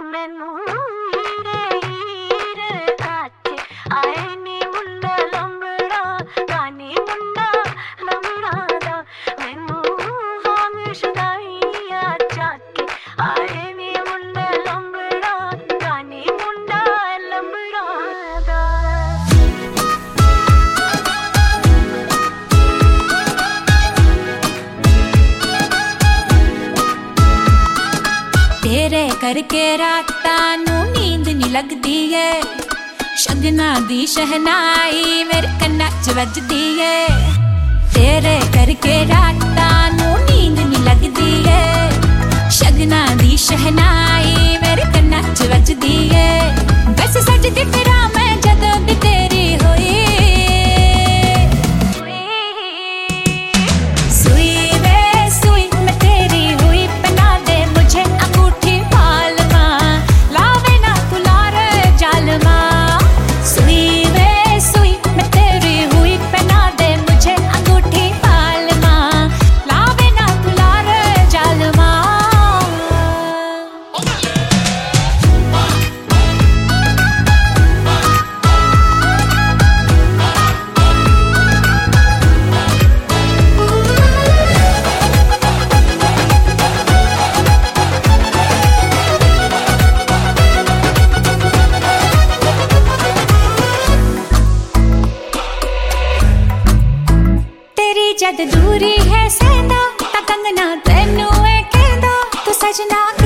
मैनू हीरे हीरे काचे आए नी मुंडा लंबड़ा गानी मुंडा लंबड़ा दा मैनू हामिश दाइया चाके आए नी मुंडा लंबड़ा गानी मुंडा लंबड़ा दा। तेरे करके रातां नू नींद नी लगदी है, शगना दी शहनाई मेरे कन्ना च वजदी है। तेरे करके रातां नू नींद नी लगदी है, शगना दी शहनाई मेरे कन्ना च वजदी है। बस सजदी फिरा मैं जदों दी तेरी होई, सुई वे सुई मैं तेरी हुई, पहना दे मुझे अंगूठी मालमा, लावे ना तू लारे जालमा। सुई वे सुई मैं तेरी हुई, पहना दे मुझे अंगूठी मालमा, लावे ना तू लारे जालमा। जद दूरी है सेंदा ता कंगना तेनू ए कहंदा तू सजना।